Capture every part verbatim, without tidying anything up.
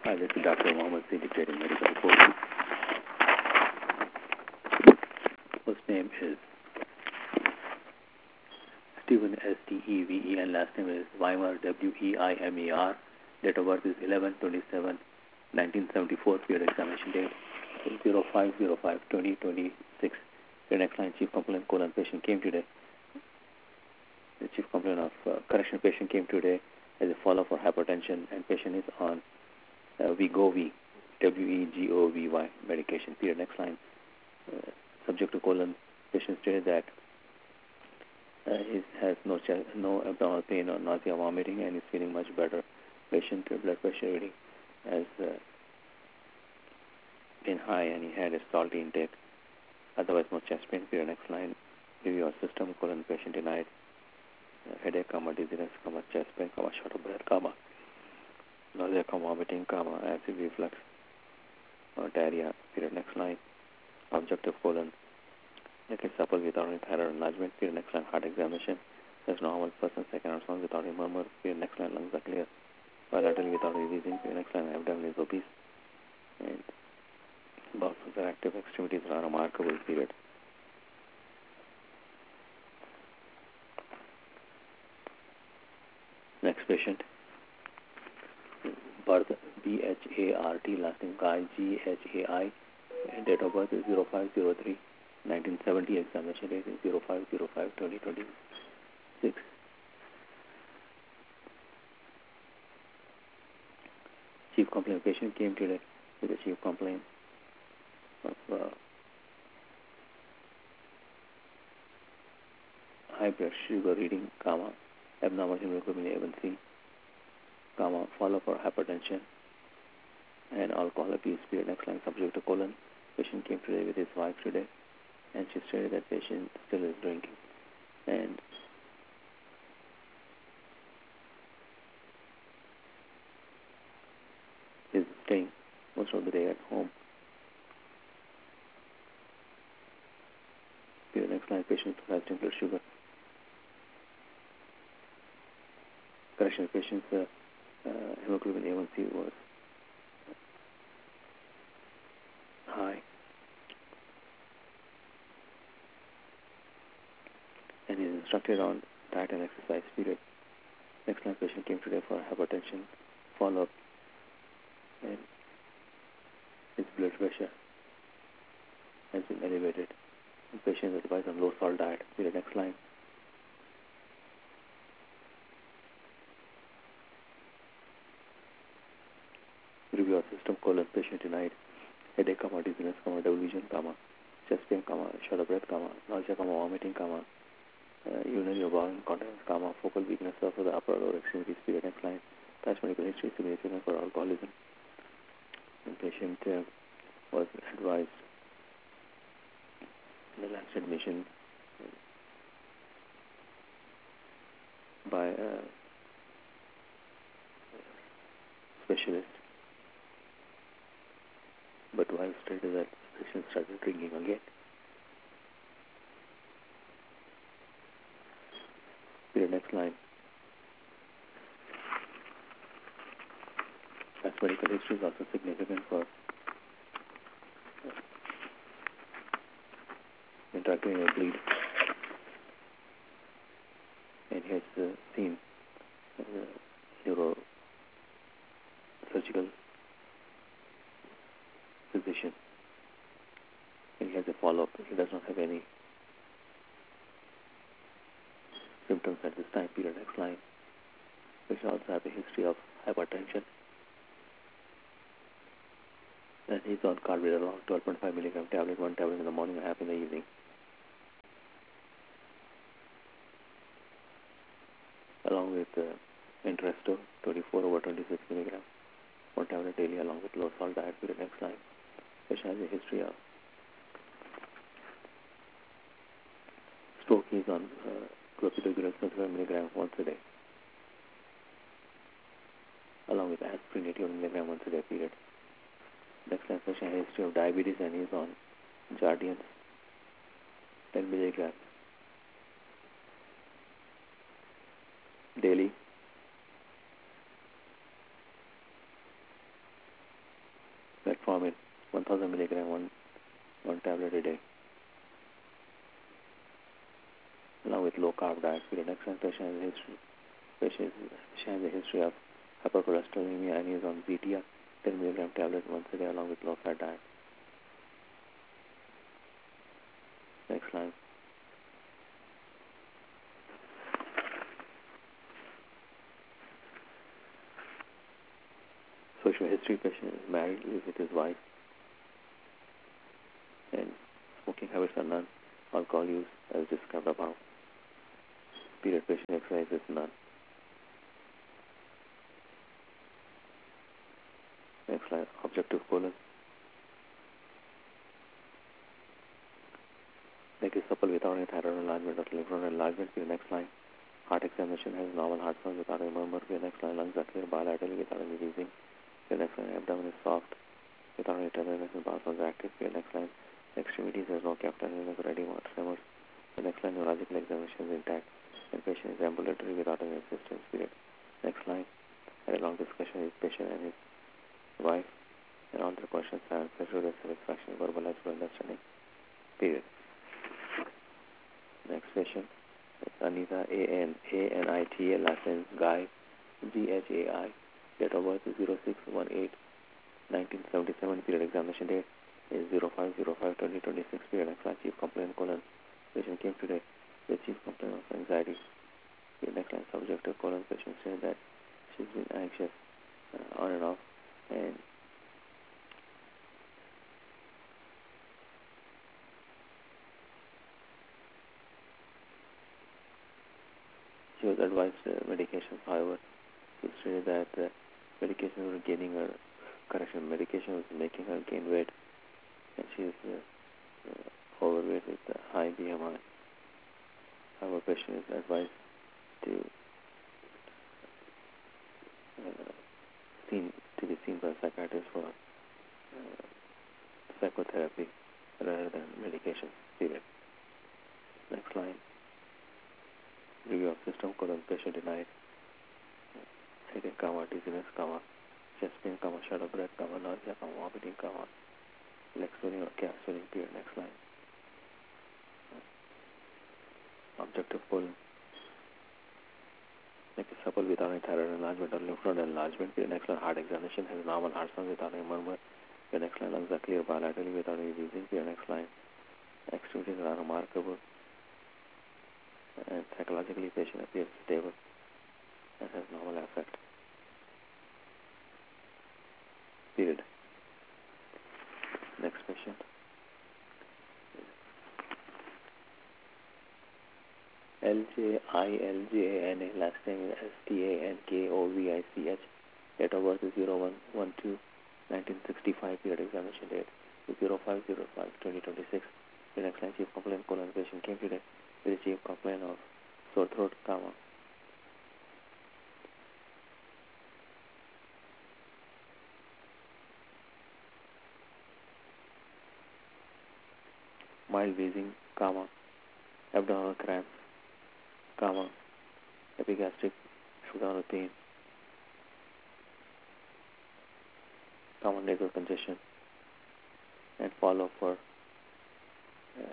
Hi, this is Doctor Mohammed C. dictating medical report. First name is Stephen S T E V E N. Last name is Weimer W E I M E R. Date of birth is eleven twenty-seven nineteen seventy-four. Period examination date zero five zero five twenty twenty-six. The next line, chief complaint colon patient came today. The chief complaint of uh, correction patient came today as a follow-up for hypertension, and patient is on uh, Wegovy, W E G O V Y medication. Period. Next line, uh, subject to colon patient stated that uh, he has no ch- no abdominal pain or nausea, vomiting, and is feeling much better. Patient uh, blood pressure reading has uh, been high, and he had a salty intake. Otherwise, no chest pain. Period. Next line, review of system colon patient denied uh, headache, comma, dizziness, comma, chest pain, comma, short of breath, comma, nausea, comma, vomiting, comma, acid reflux, or diarrhea. Period. Next line, objective colon neck is supple without any thyroid enlargement. Period. Next line, heart examination. There's normal person, second or sound without any murmur. Period. Next line, lungs are clear, bilateral without any wheezing. Period. Next line, abdomen is obese, and bowels are active, extremities are remarkable. Period. Next patient, birth B H A R T, last name Guy G H A I, date of birth is zero five zero three nineteen seventy, examination date is zero five zero five twenty twenty-six. Chief complaint patient came today with a chief complaint of uh, high blood sugar reading, comma, abnormal hemoglobin A one C, comma, follow for hypertension and alcohol abuse. Period. Next line, subject to colon. Patient came today with his wife today, and she stated that patient still is drinking and is staying most of the day at home. Period. Next line, patient fasting blood sugar. Correction, patient's uh, uh, hemoglobin A one C was high, and is instructed on diet and exercise. Period. Next line, patient came today for hypertension follow-up, and his blood pressure has been elevated. The patient is advised on low salt diet. Period. Next line, review of system colon patient denied headache, comma, dizziness, comma, double vision, comma, chest pain, comma, short of breath, comma, nausea, comma, vomiting, comma, uh, urinary or bowel incontinence, comma, focal weakness of the upper or extremities. Period. Next line, past medical history significant for alcoholism. The patient uh, was advised in the last admission by a specialist, but while stated that the patient started drinking again. Period. Next line, past medical history is also significant for intracranial bleed, and he has uh, seen a neurosurgical physician, and he has a follow-up. He does not have any symptoms at this time. Period. Next line, we should also have a history of hypertension, and he's on carvedilol, twelve point five milligram tablet, one tablet in the morning and half in the evening. Along with uh, Entresto, twenty-four over twenty-six milligram, one tablet daily along with low salt diet. Period. Next line, patient has a history of stroke. He's on uh, clopidogrel twenty-five milligram once a day, along with aspirin eighty-one milligram once a day. Period. Next line, patient has a history of diabetes, and he's on Jardiance ten milligram daily, metformin, one thousand milligram, one, one tablet a day, along with low carb diet. Period. Next one, patient has a history. Patient has a history of hypercholesterolemia and is on Zetia, ten milligram tablet once a day, along with low fat diet. Next line. Social history: patient is married, lives with his wife, and smoking habits are none. Alcohol use as described above. Period. Patient exercise is none. Next line. Objective colon. Neck is supple without any thyroid enlargement or lymph node enlargement. Period. Next line. Heart examination has normal heart sounds without any murmur. Period. Next line. Lungs are clear bilaterally without any wheezing. Period. Next line. Abdomen is soft without any tenderness and bowel sounds active. Period. Next line. Extremities has no capitalization of ready tremors. The next line. Neurological examination is intact and patient is ambulatory without any assistance. Period. Next line. Had a long discussion with patient and his wife, and all the questions are answered to their satisfaction, verbalized for understanding. Period. Next patient. Anita, A N A N I T A, last name Guy, G H A I. Date of birth is zero six one eight nineteen seventy-seven. Period. Examination date is zero five zero five twenty twenty-six. Period. Next line. Chief complaint colon. Patient came today with chief complaint of anxiety. Period. Next line. Subjective colon. Patient said that she's been anxious uh, on and off, and she was advised uh, medications. However, she stated that uh, medication was gaining her, correction, medication was making her gain weight, and she is uh, uh, overweight with a high B M I. However, patient is advised to uh, seen to be seen by a psychiatrist for uh, psychotherapy rather than medication. Period. Next line. Review of system colon. Patient denied headache, comma, dizziness, comma, chest pain, comma, shadow breath, comma, nausea, comma, vomiting, comma, leg swelling or calf swelling. Period. Next line. Objective colon. Neck is supple without any thyroid enlargement or lymph node enlargement. Period. Next line. Heart examination has normal heart sounds without any murmur. Period. Next line. Lungs are clear bilaterally without any wheezing. Period. Next line. Extremities are remarkable, and psychologically patient appears stable and has normal affect. Period. Next patient. L J I L J A N A, last name is S T A N K O V I C H. Date of birth is zero one one two nineteen sixty-five. Period. Examination date is zero five zero five twenty twenty-six. The next line. Chief complaint colon. Patient came today with a chief complaint of sore throat, comma, mild wheezing, comma, abdominal cramps, comma, epigastric abdominal pain, common nasal congestion, and follow for uh,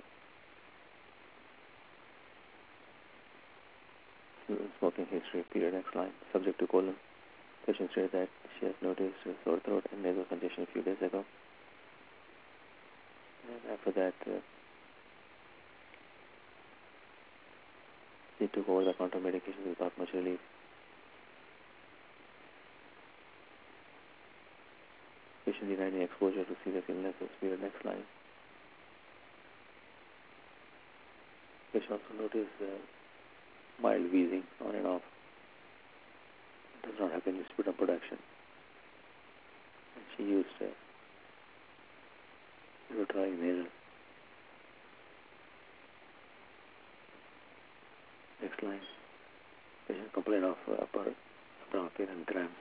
smoking history. Period. Next line. Subject to colon. Patient said that she has noticed sore throat and nasal congestion a few days ago, and after that uh, she took over-the-counter medications without much relief. Patient denied any exposure to serious illnesses. Period. Next line. Patient also noticed uh, mild wheezing on and off. It does not have any sputum production. And she used uh, Lutera nasal. Next line. Patient complained of uh, upper abdominal pain and cramps.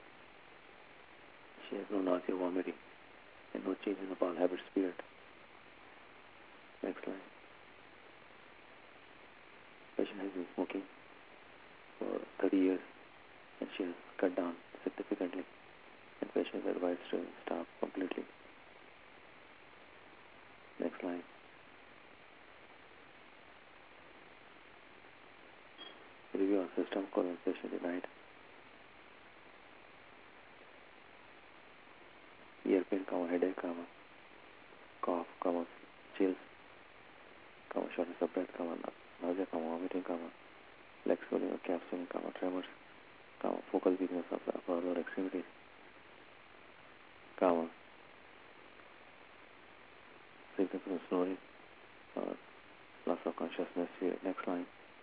She has no nausea, vomiting, and no change in the bowel habits. Period. Next line. Patient has been smoking for thirty years, and she has cut down significantly, and patient is advised to stop completely. Next line. Review of system, colon, patient denied. Ear pain, comma, headache, comma, cough, comma, chills, comma, shortness of breath, comma, nausea, comma, vomiting, comma, leg swelling or calf swelling, comma, tremors, comma, focal weakness of the upper or lower extremities, comma, significant snoring, or loss of consciousness. Here, next line.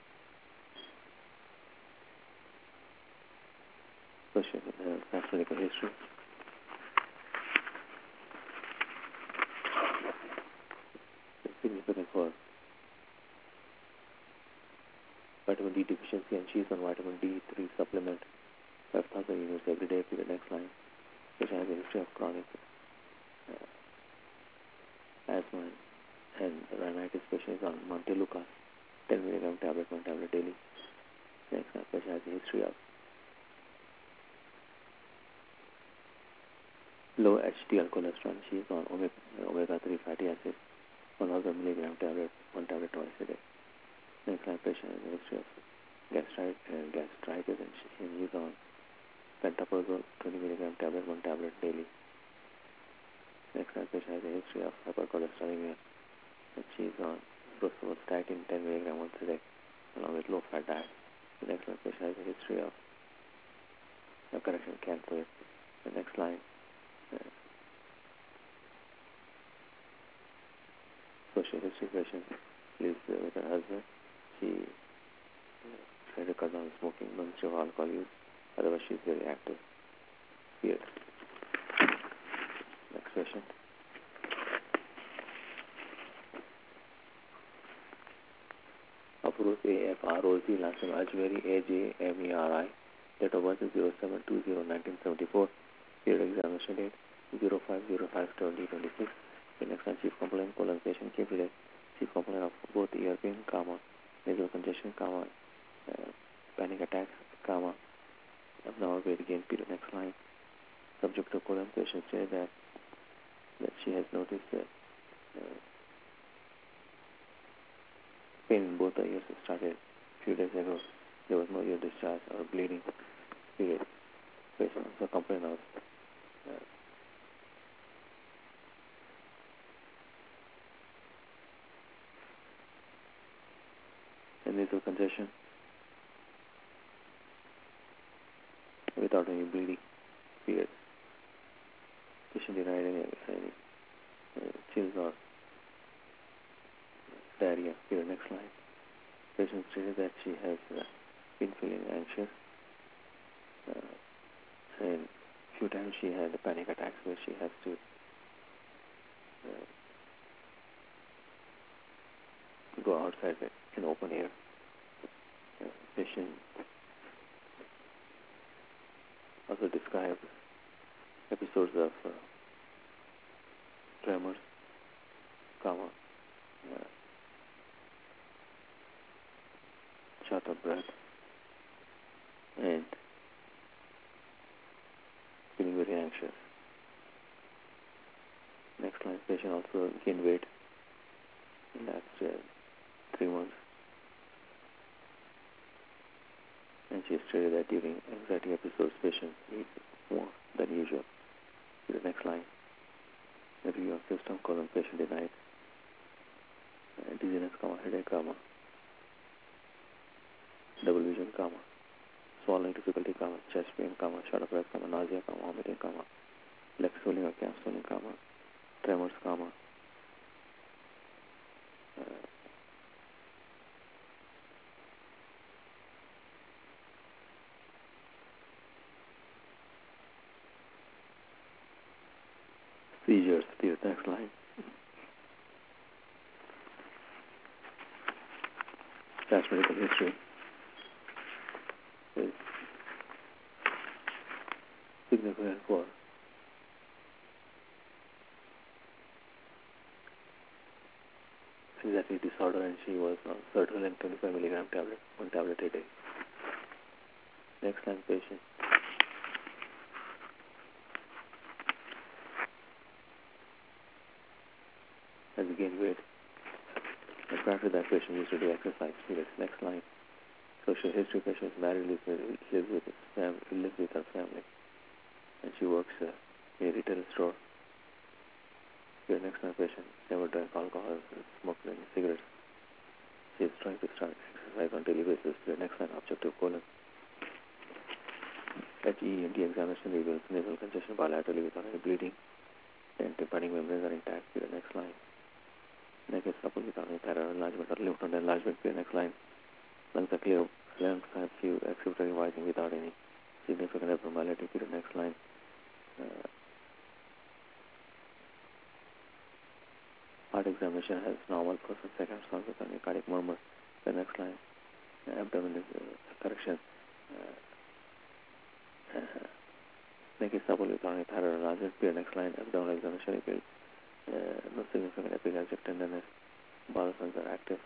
Question, uh, past medical history. Significant for vitamin D deficiency, and she is on vitamin D three supplement, five thousand units every day. To the next line. Patient has a history of chronic uh, asthma and rhinitis. Patient is on Montelukast, ten milligram tablet, one tablet daily. Next line. Patient has a history of low H D L cholesterol. She is on omega three fatty acids, one thousand milligram tablet, one tablet twice a day. Next line. Patient has a history of gastritis, uh, gastritis and she is on pantoprazole, twenty milligram tablet, one tablet daily. Next line. Patient has a history of hypercholesterolemia and she is on rosuvastatin, ten milligram once a day, along with low-fat diet. The next line. Patient has a history of uh, correction cancer. The next line. Uh, social history. Patient lives uh, with her husband. She uh, tried to cut down smoking, non-history of alcohol use. Otherwise, she is very active. Here. Next question. Approach A F R O Z, last name Ajmeri, A J M E R I. Date of birth is zero seven two zero nineteen seventy-four. Period examination date zero five zero five twenty twenty-six. The next one, chief complaint, colon, patient came today. Chief complaint of both ear pain, comma, nasal congestion, comma, uh, panic attacks, comma, abnormal weight gain. Period. Next line. Subject to colon, patient said that that she has noticed that uh, pain in both the ears started a few days ago. There was no ear discharge or bleeding. Period. Patient also complained of uh, nasal congestion without any bleeding. Period. Patient denied any, any uh, chills or diarrhea. Period. Next line. Patient stated that she has uh, been feeling anxious uh, and a few times she had panic attacks where she has to uh, go outside in open air. Uh, patient also described episodes of uh, tremors, comma, uh, short of breath, and feeling very anxious. Next line. Patient also gained weight in the last uh, three months. And she stated that during anxiety episodes, patient eats more than usual. The next line. Review of system, colon, patient denied. Uh, dizziness, comma, headache, comma, double vision, comma, swallowing difficulty, comma, chest pain, comma, short of breath, comma, nausea, comma, vomiting, comma, leg swelling or calf swelling, comma, tremors, comma, uh, seizures. The next line. Past medical history is significant for anxiety disorder, and she was on sertraline twenty-five milligram tablet, one tablet a day. Next line. Patient has has gained weight. And prior to that, patient used to do exercise. Period. Next line. Social history: patient is married, lives with, lives with his family, lives with her family, and she works uh, in a retail store. Your next line: patient never drank alcohol, smoked any cigarettes. She is trying to start exercise on daily basis. Your next line: objective colon. H E M T examination reveals nasal congestion bilaterally without any bleeding, and tympanic membranes are intact. Your next line: neck is supple without any thyroid enlargement or lymph node enlargement. Your next line: lungs are clear, lungs have few excretory rising without any significant abnormality. Your next line: uh, heart examination has normal first and second sound without any cardiac murmur. The next line: uh, abdomen is uh, correction. Uh, uh, neck is supple without any thyroid enlargement. Your next line: abdominal examination reveals uh, no significant epigastric tenderness. Bowel cells are active.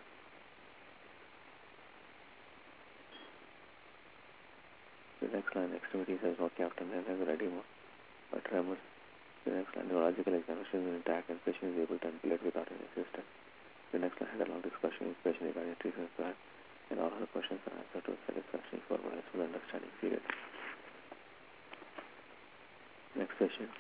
The next line: extremities has no captain and has edema or tremors. The next line: neurological examination is intact and patient is able to ambulate without any assistance. The next line: had a long discussion with patient regarding treatment plan, and all her questions are answered to satisfaction for a full understanding. Period. Next patient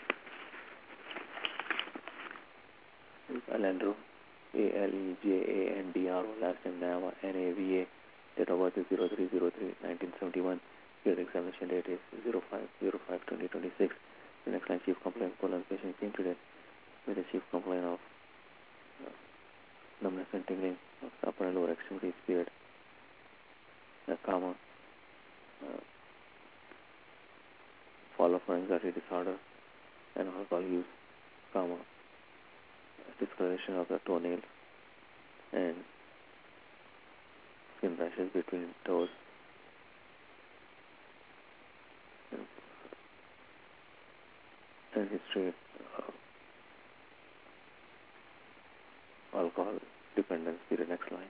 is Alejandro, A L E J A N D R O, last name Nava, N A V A, date of birth is zero three zero three nineteen seventy-one, period examination date is zero five zero five twenty twenty-six. The next line: chief complaint colon. Patient came today with a chief complaint of uh, numbness and tingling of the upper and lower extremities. Period. Uh, comma. Uh, follow for anxiety disorder and alcohol use, comma, discoloration of the toenails and skin rashes between toes, and, and history of alcohol dependence. Period. Next line.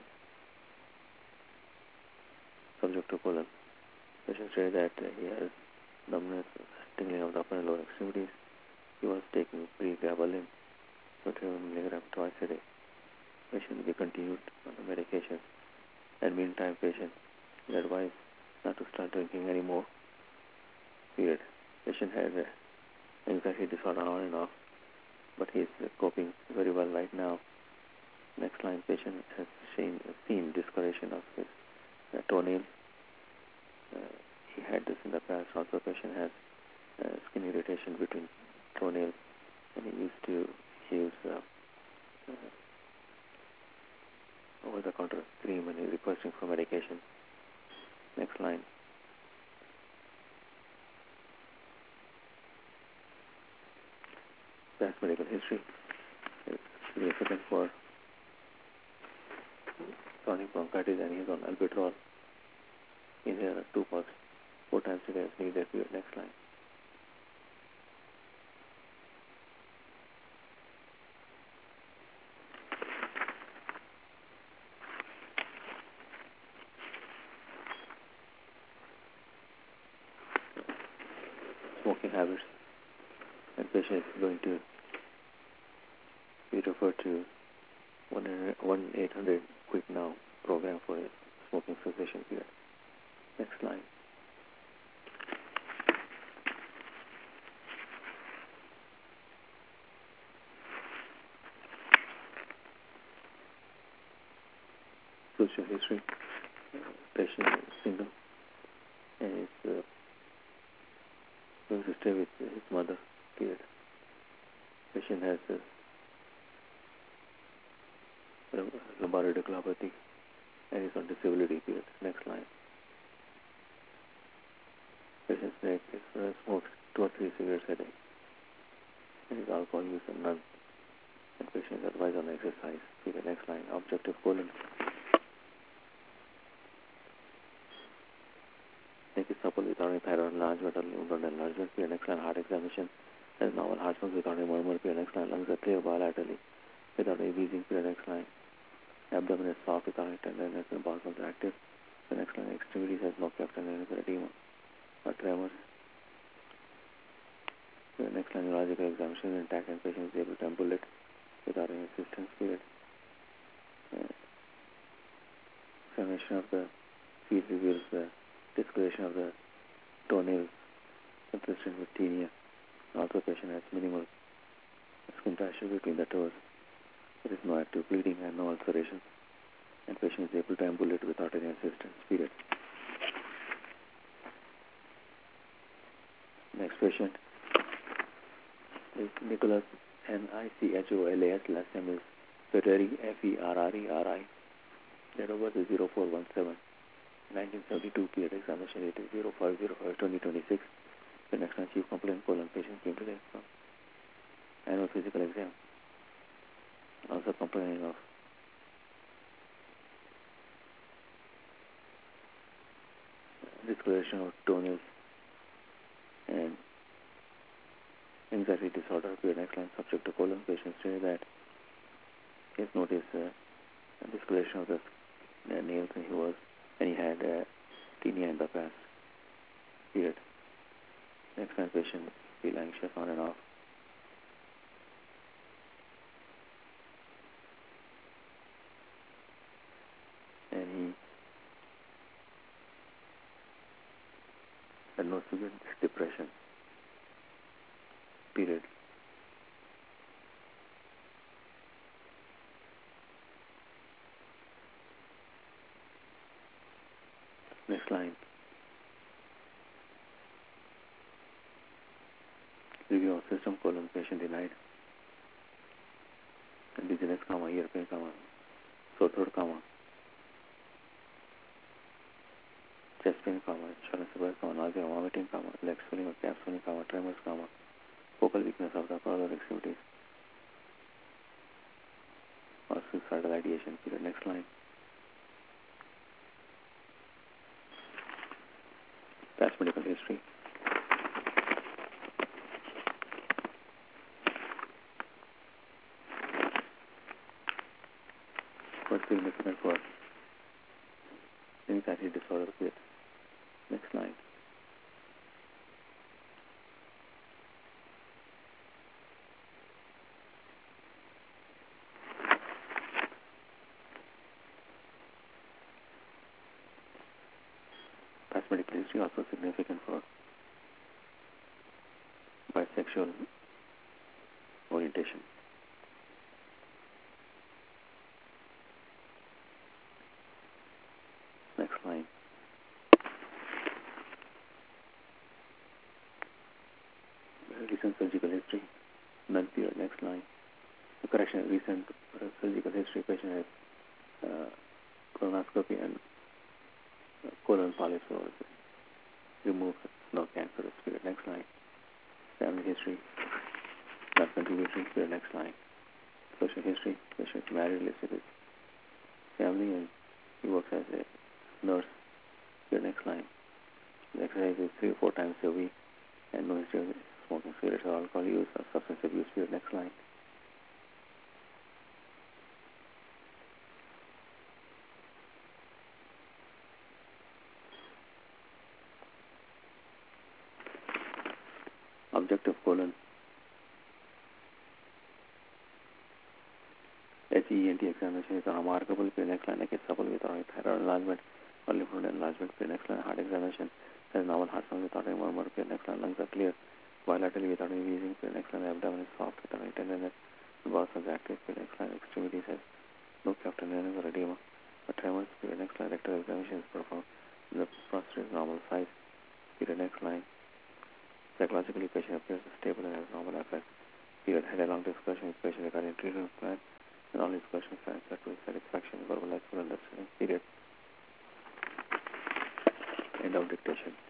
Subject to colon. Patient said that uh, he has numbness, tingling of the upper and lower extremities. He was taking pregabalin, twenty-one milligrams twice a day. Patient will be continued on the medication. And meantime, patient is advised not to start drinking anymore. Period. Patient has uh, anxiety disorder on and off, but he is uh, coping very well right now. Next line: patient has seen, seen discoloration of his uh, toenails. Uh, he had this in the past. Also, patient has uh, skin irritation between toenails, and he used to use uh, uh, over-the-counter cream, and he's requesting for medication. Next line: past medical history is significant for chronic bronchitis, and he's on albuterol. Inhale two puffs four times a day as needed. Period. Next line: smoking habits, and patient is going to be referred to one eight hundred Quit Now program for a smoking cessation. Period. Next line: social history. Patient is single and is uh, going to stay with his mother. Period. Patient has uh, lumbar radiculopathy and is on disability. Period. Next line: patient snake is, uh, smokes two or three cigarettes a day and his alcohol use is none. And patient is advised on exercise. Period. Next line: objective colon. Neck is supple without any thyroid enlargement or lymph node enlargement. Period. Next line: heart examination has normal heart sounds without any murmur. Period. Next line: lungs are clear bilaterally without any wheezing. Period. Next line: abdomen is soft without any tenderness and bowel cells are active. The next line: extremities has no cleft and there is edema or tremors. The next line: neurological examination is intact and patient is able to ambulate without any assistance period. Uh, examination of the field reveals the discoloration of the toenails consistent with tinea. Also, patient has minimal skin pressure between the toes. There is no active bleeding and no ulceration, and patient is able to ambulate without any assistance period. Next patient is Nicholas, N I C H O L A S, last name is Ferreri, F E R R E R I. Date of birth is zero four one seven, nineteen seventy-two, period examination date is zero five zero five twenty twenty-six. The next one, chief complaint colon patient came today from annual physical exam. Also complaining of discoloration of toenails and anxiety disorder. Period. Next line, subject to colon patient stated that he has noticed uh, a discoloration of the uh, nails and he was and he had uh, tinea in the past. Period. Next line, patient feel anxious on and off. And he had no severe depression. Period. Next line. Review of system colon patient denied. And dizziness, comma, ear pain, comma, sore throat, comma, chest pain, comma, shortness of breath, comma, nausea, vomiting, comma, leg swelling or calf swelling, comma, tremors, comma, focal weakness of the upper or extremities, or suicidal ideation. Period. Next line. Past medical history. What's significant for anxiety disorder? Period. Next line. Past medical history also significant for bisexual orientation. Next line. Recent surgical history. None. Period. Next line. The correction. Recent uh, surgical history. Patient has uh, colonoscopy and uh, colon polyps was removed. No cancerous. Period. Next line. Family history. Not contributory. Period. Next line. Social history. Patient is married, listed his family, and he works as a nurse. Period. Next line. The exercise is three or four times a week, and no history of smoking cigarettes or alcohol use or substance abuse. Period. Next line. Objective colon. H E N T examination is unremarkable. Period. Next line. Like it's supple without any thyroid enlargement or lymph node enlargement. Period. Next line. Heart examination has normal heart sound without any murmur. Period. Next line. Lungs are clear bilaterally without any wheezing. Period. Next line. Abdomen is soft without any tenderness. Bowels are active. Period. Next line. Extremities has no cleft tenderness or edema or tremors. Period. Next line. Rectal examination is performed. The prostate is normal size. Period. Next line. Psychologically, patient appears stable and has normal affect. Period. Had a long discussion with patient regarding treatment plan, and all his questions were answered to his satisfaction, verbal as well understanding. Period. End of dictation.